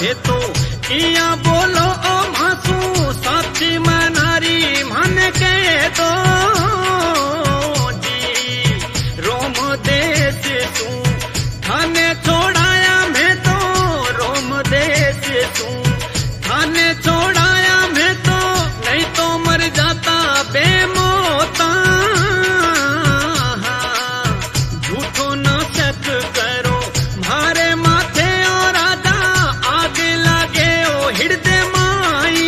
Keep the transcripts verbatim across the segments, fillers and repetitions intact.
थे तो किया बोलो ओ मासू साची मनारी मन के तो जी रोम देश तू थाने छोड़ाया मैं तो रोम देश तू थाने छोड़ाया मैं तो नहीं तो मर जाता बेमौता झूठो न शक करो मारे माथे और राजा आग लागे ओ हिड़दे माई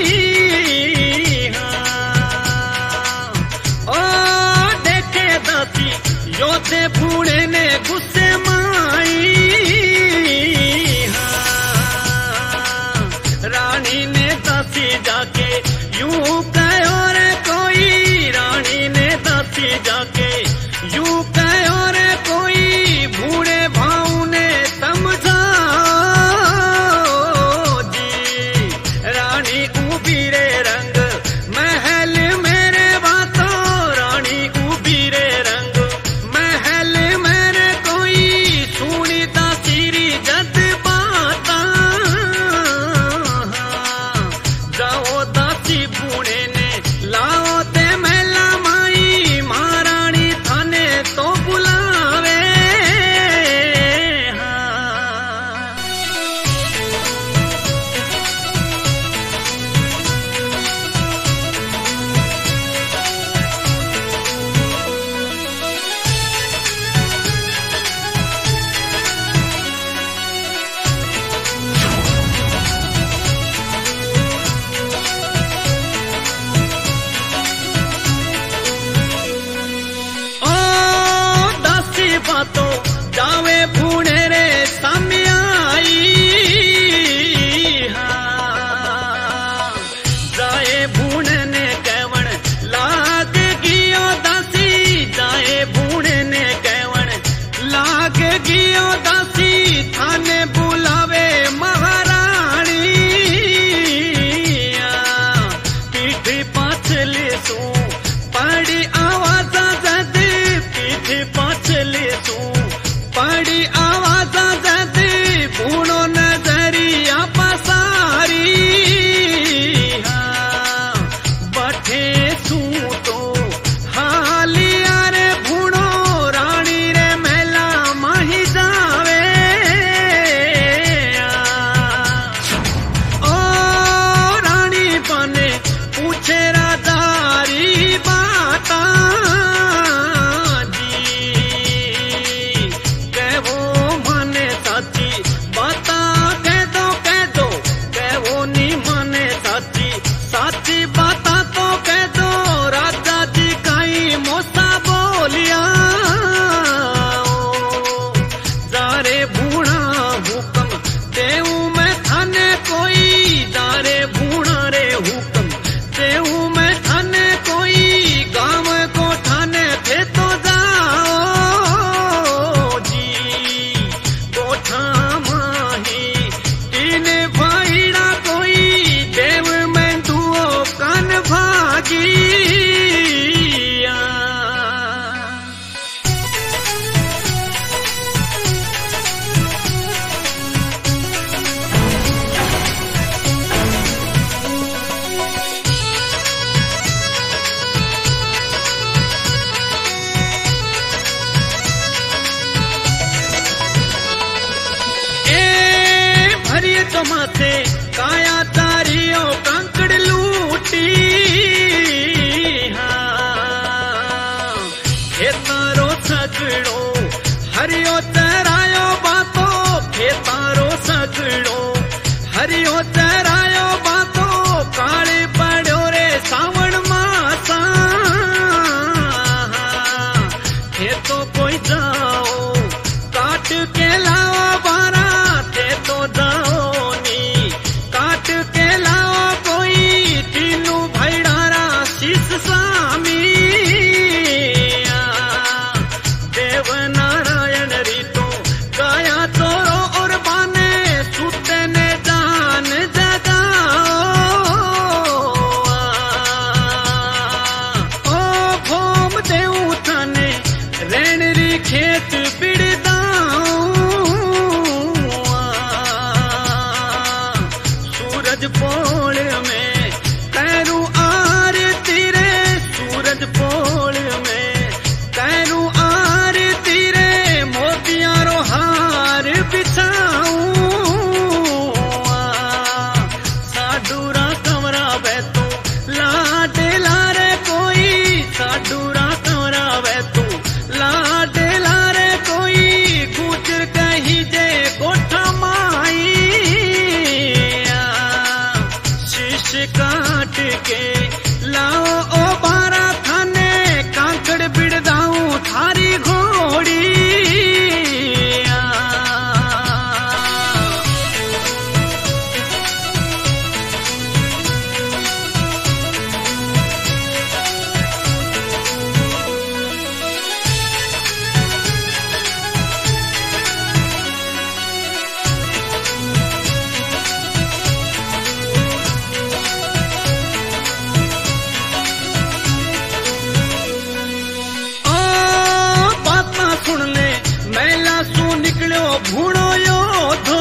ओ देखे दासी योथे फूड़े ने गुस्से माई रानी ने दासी जाके यूं कहो रे कोई रानी ने दासी जाके यूं कहो रे कोई बूढ़े भाऊ ने समझा जी रानी उबी रे रंग महल मेरे बातों रानी उबी रे रंग महल मेरे कोई सुनी दासीरी जद बाता जाओ दासी बूढ़े ने लाओ ते मेला माई महारानी थाने तो बुलावे ओ दासी बातों जावे बूढ़े रे सामने आई हाँ। जाए बूढ़े ने कहवण लाग गियो दासी जाए बूढ़े ने कहवण लाग गियो दासी थाने बुलावे महारानी पीठ पाछले सू पड़ी आवाज जद पीठ पाछले सू पड़ी आवाज जद बूढ़ो नजरिया पसारी बठे सू तो हालिया रे बूढ़ो रानी रे मेला माही जावे ओ रानी बने पूछे राजारी बाता जी कहवो मने साची बाता कह दो कह दो कहवो नी मने साची साची बाता तो कह दो राजा जी काई मोसा बोलिया जारे बूढ़ा हुक्म देऊ मैं थाने कोई जारे बूढ़ा रे हुक्म देऊ मैं थाने कोई गांव को ठाने थे तो जाओ जी गोठा माही तीन भाईड़ा कोई देव में दुओ कान भागी ए भरिए तो माथे काया तारियो कंकड़ लूटी हाँ खेतारो सगड़ो हरियो तरायो बातो खेतारो सगड़ो हरियो तरायो बातो काले पड़ो रे सावण मासा खेतो कोई जाओ काट के लाओ बारा थे तो जाओ नी काट के लाओ कोई तीनू भैडारा शीस स्वामी देव नारायण रीतो गाया तोरो और बाने सुते ने जान जगाओ ओ भोम देऊ थाने रेणरी खेत बिड़दाऊं भूणो योधो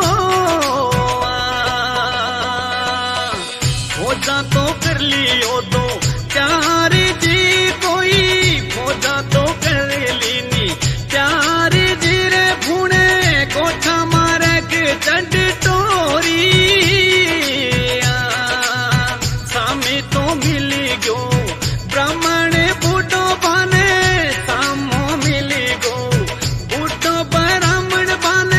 फौजा तो कर लियो दो प्यार जी कोई फौजा तो कर लीनी प्यार जी रे भूणे कोठा मारे के चढ़ टोरी सामी तो मिली गयो ब्राह्मण बूढ़ो बाने सामो मिली गो बूढ़ो ब्राह्मण बाने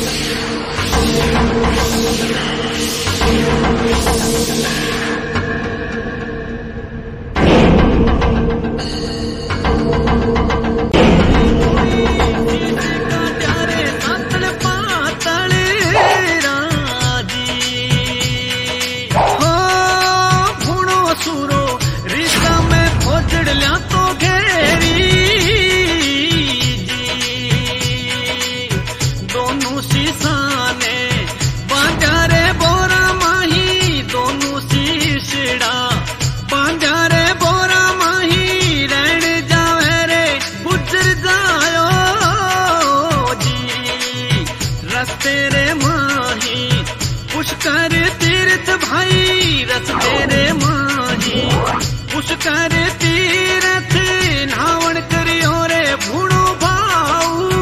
पुष्कर तीर्थ भाई रस तेरे माही पुष्कर तीर्थ नावण करियो रे भूणो भाऊ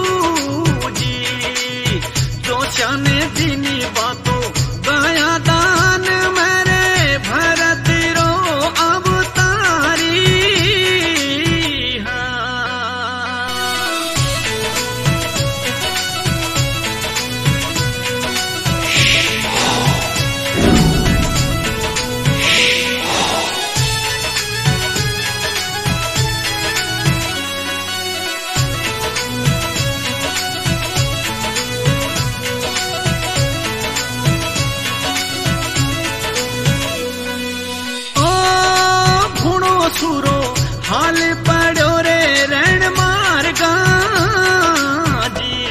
जी जो शाने दीनी बातों गाया दान मेरे भरत रो अवतारी सुरो हाल पड़ो रे रण मार्गा जी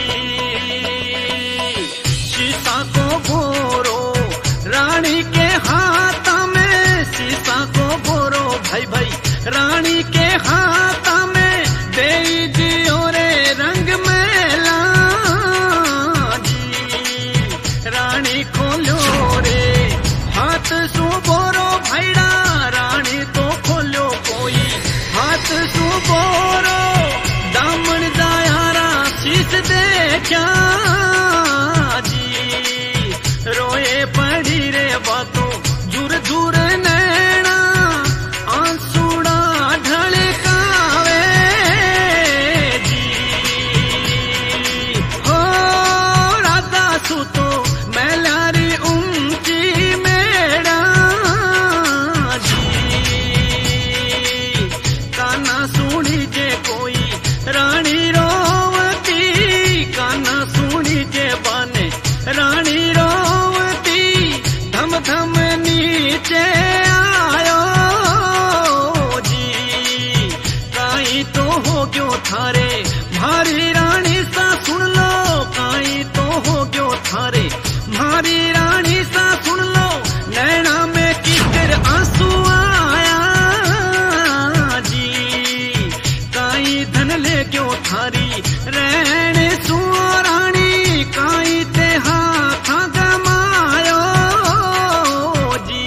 सीता को बोरो रानी के हाथ में सीता को बोरो भाई भाई रानी के हाथ में दे दियो रे रंग मेला जी रानी खोलो रे हाथ सु बोरो भाईड़ा रानी तो खोलो कोई हाथ सु बोरो दामन दायारा शीश देखा जी रोए पड़ी रे बातों झूर झूर नैना आंसूड़ा ढलकावे जी हो राधा सु तो मैलारी ऊंची मेड़ा सुनी जे कोई रानी रोवती काना सुनी जे बाने रानी रोवती धम धम नीचे आयो जी काई तो हो गयो थारे मारी रानी सा सुन लो काई तो हो गयो थारे मारी रानी सा सुन लो नैना में किकर आंसू आया धन ले क्यों थारी रहन सु रानी काई ते हाथ गमायो जी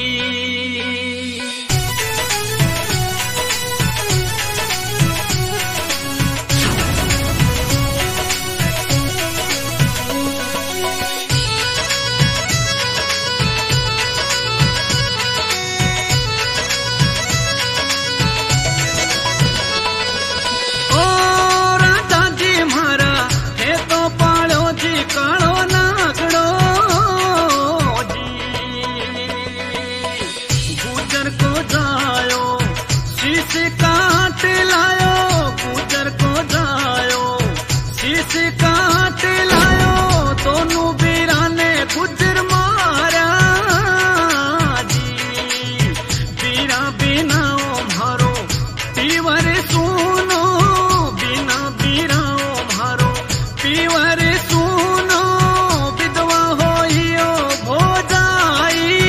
कालो नागड़ो जी गुजर को जायो शीश काट लायो गुजर को जायो शीश काट लायो दोनों वीराने गुजर मारा जी वीरा बिना मारो पीवर सुनो बिना वीरा मारो पीवर सुनो विधवा होइयो भोजाई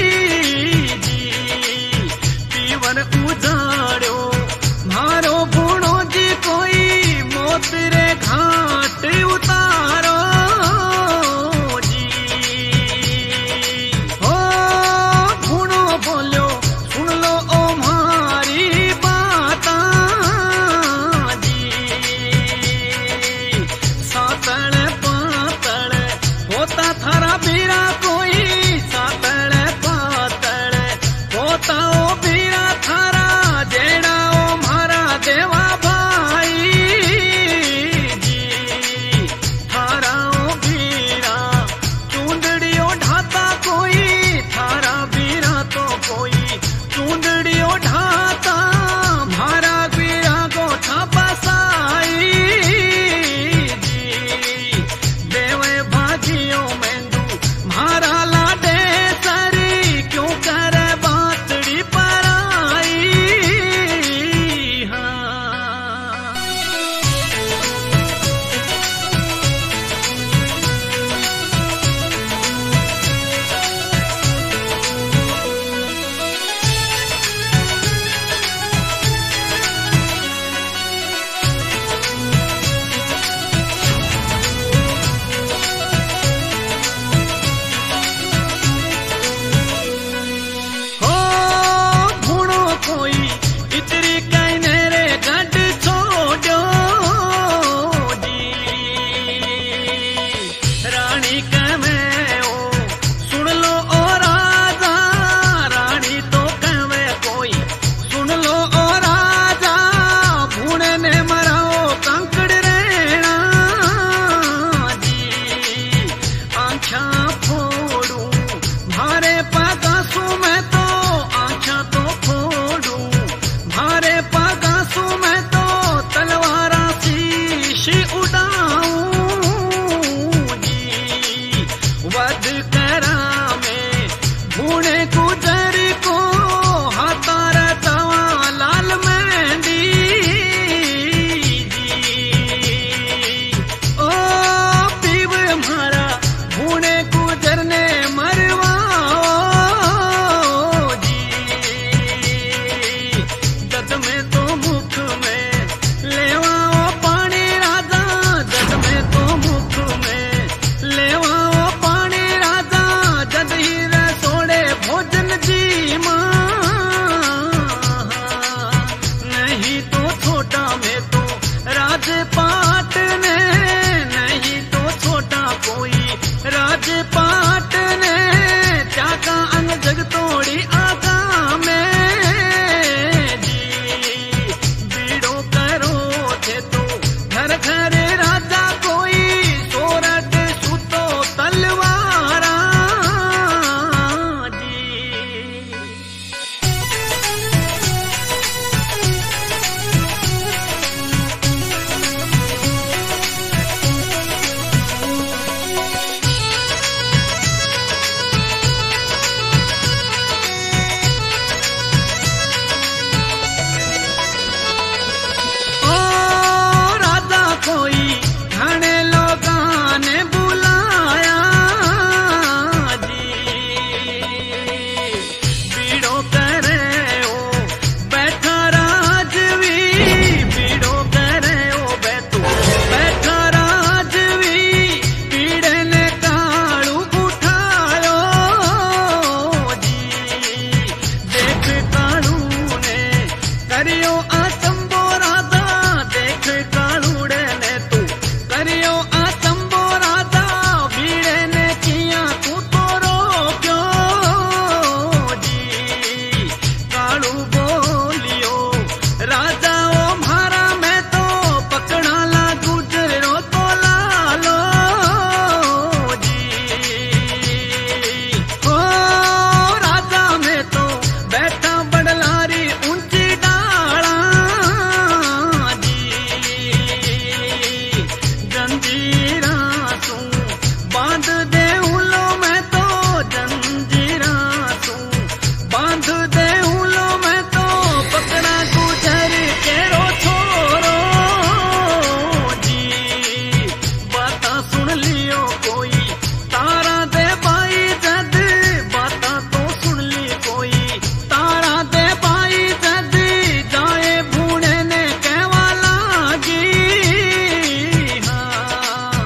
जी पीवर उजाड़ो मारो भूणो जी कोई मौत रे घाट उतारो जी हो भूणो बोलो सुन लो ओ मारी बात जी सात जंजीरा तू बांध दे उलो में तो जंजीरा तू बांध दे उलो में तो पकड़ा गुजर के रो छोरो जी बाता सुन लियो कोई तारा दे भाई जद बाता तो सुन ली कोई तारा दे भाई जद जाए भूने ने कहवा लागी हाँ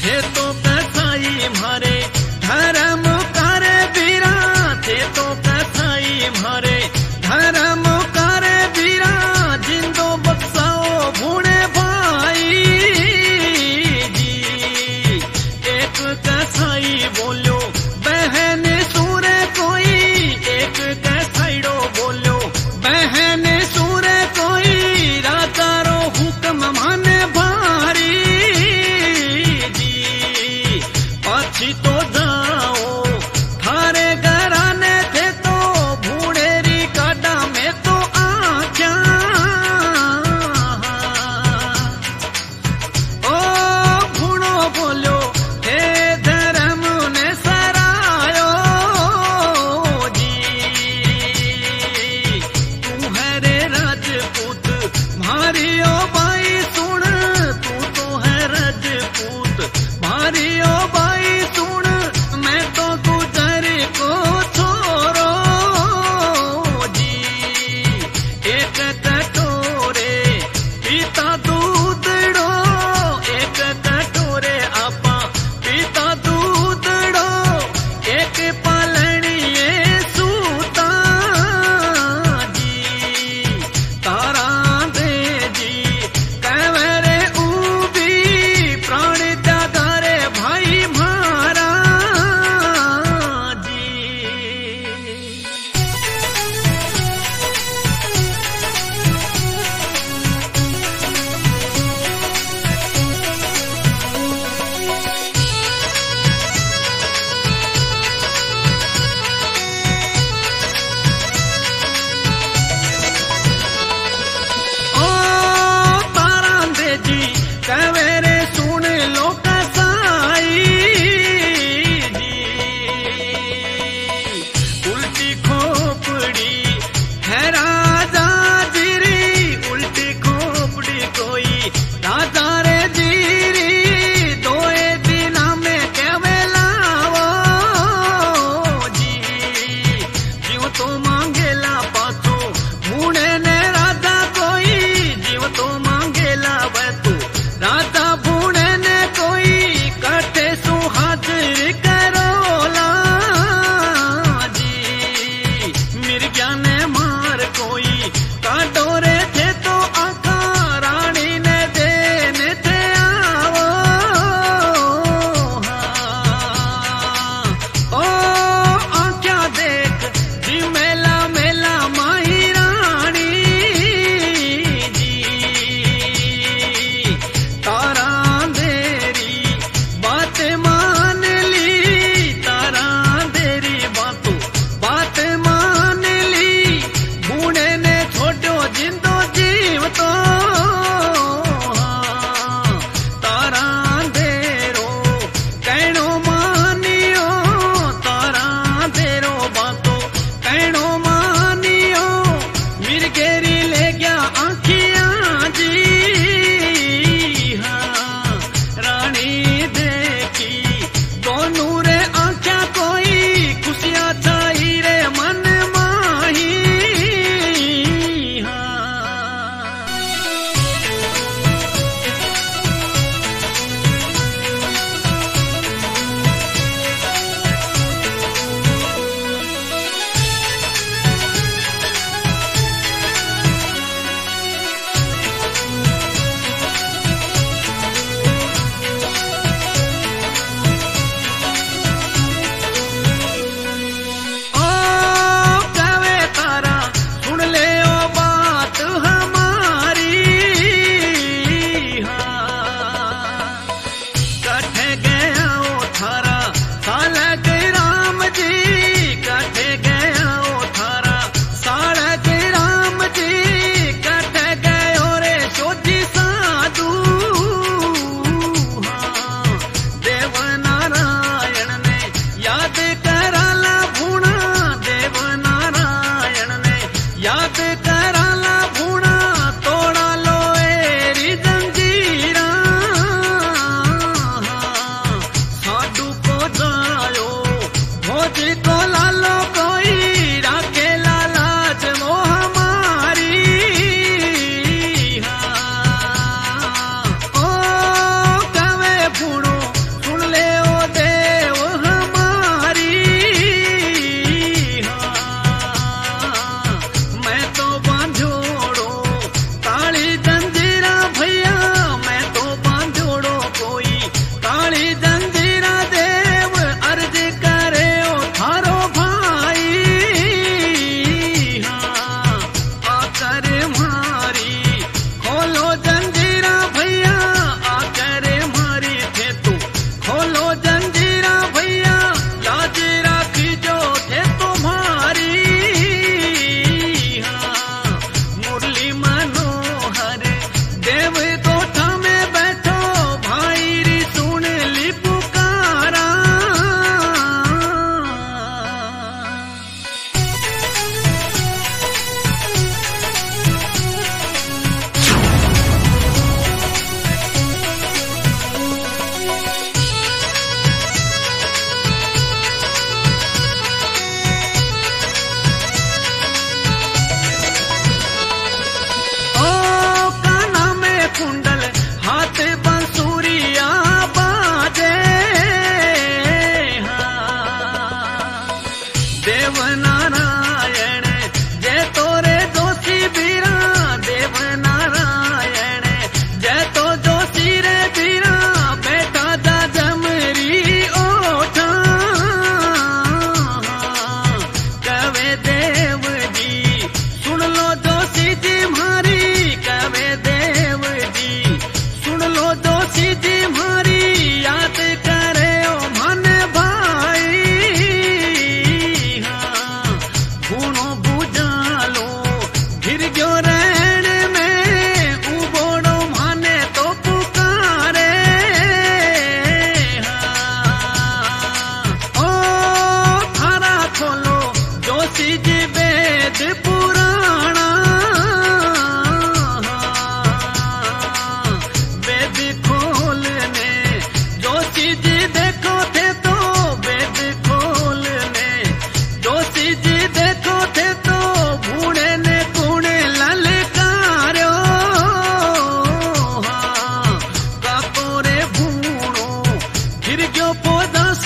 थे तो कसाई मारे धर्म करे बीरा, थे तो कसाई मारे धर्म करे बीरा, जिंदो बक्साओ भूणे भाई जी। एक कसाई बोलो बहन सूरे कोई, एक कसाईडो बोलो बहन सूरे कोई, राजा रो हुक्म माने भारी जी। पाछी तो जाओ थारे घराने थे तो भूडेरी काटा में तो आख्या, ओ भूणो बोलो हे धर्म ने सरायो जी। तू है रे राजपूत मारियो भाई सुन, तू तो है राजपूत मारियो भाई सुन,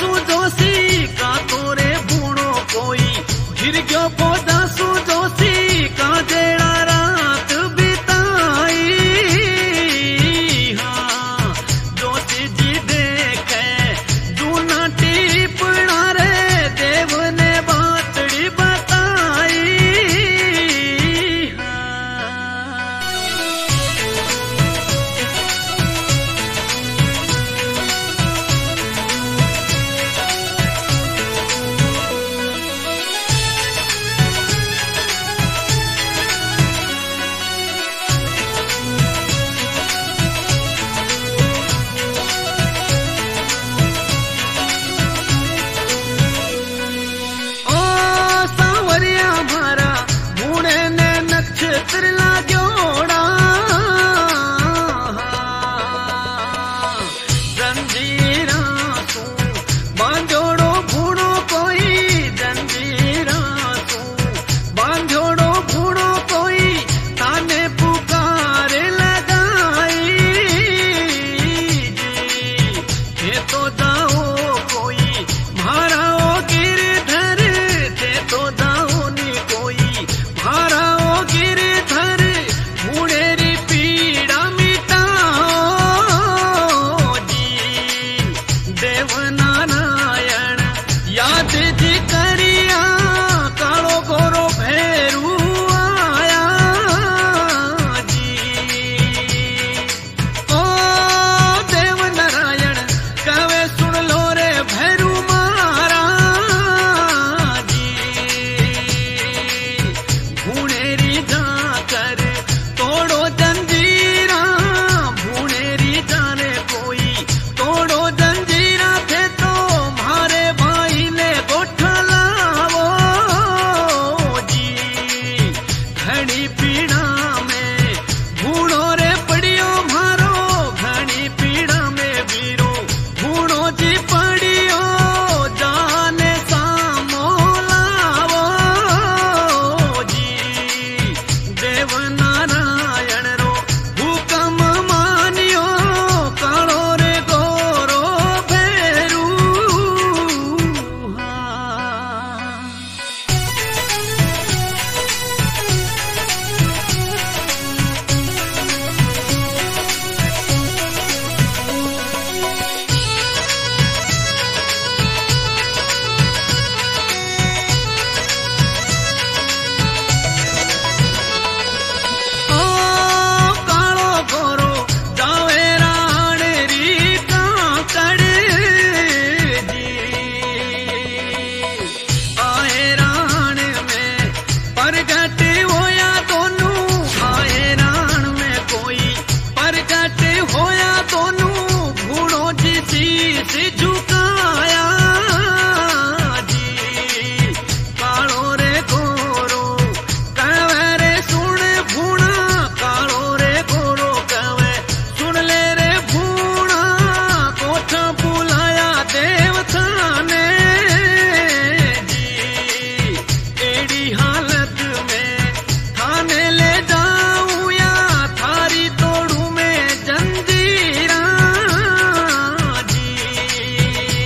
दासू जोशी का तोरे बूढ़ो कोई गिर गयो को दासू जोशी का जेड़ा रात बिताई। हाँ जोशी जी देखे जूना टिपणा रे देव ने बातड़ी बताई। ओ सांवरिया मारा भूणे ने नक्षत्र लाग्योड़ा। जंजीरा तू बांधोड़ो भूणो कोई जंजीरा तू बांधोड़ो भूणो कोई ताने पुकार लगाई। जी ये तो जाओ कोई भाराओ गिरधर थे तो जाओ नी कोई भाराओ गिरधर मुड़ेरी पीड़ा मिटाओ। जी देव नारायण याद जी करिया कालो गोरो भैरू आया। जी ओ देव नारायण कवे सुन लो रे भैरू मारा। जी भूणेरी जाकर तोड़ो जंजीरा भूणेरी जाने कोई तोड़ो जंजीरा थे तो मारे भाई ने गोठा लावो। जी घड़ी पीड़ा में भूणो रे पड़ियो मारो घड़ी पीड़ा में वीरो भूणो जी पड़ियो जाने सामो लावो। जी देव नारायण रो हुकम मानियो कालो रे गोरो भैरू। हाँ ओ कालो गोरो जावे राण री काकड़। जी आए राण में प्रगट होया दोनों आए राण में कोई प्रगट होया दोनों भूणो जी शीश झुकाया। जी कालो रे गोरो कवे रे सुन भूणा कालो रे गोरो कवे सुन ले रे भूणा कोठा बुलाया देवता ने। जी एड़ी हालत में थाने ले जाऊं या थारी तोड़ू में जंजीरा। जी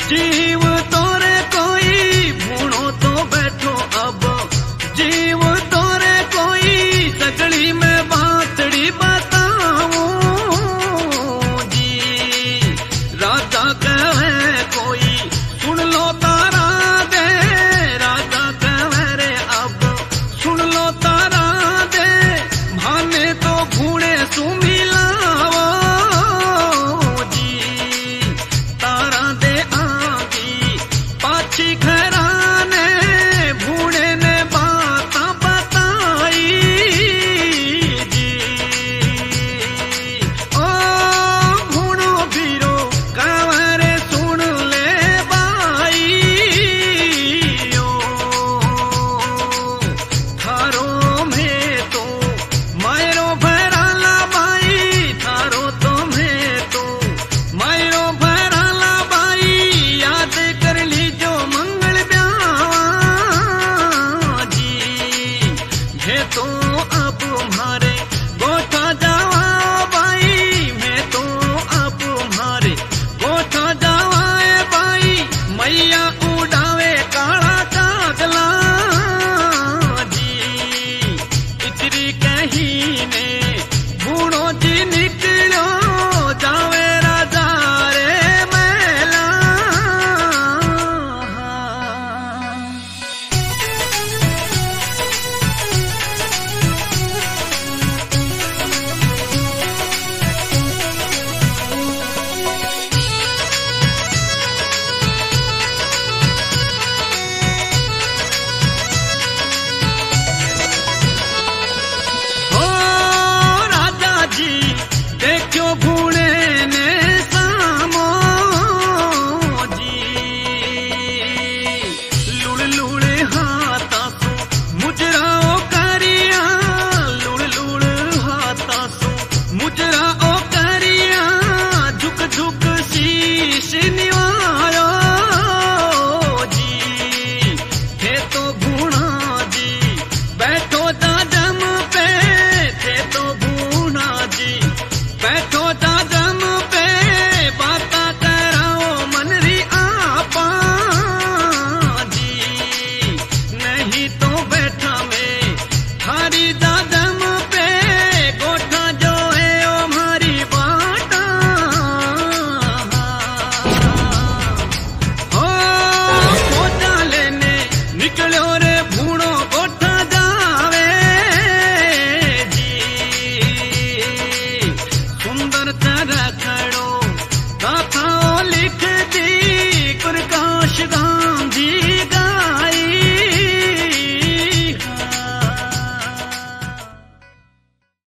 जी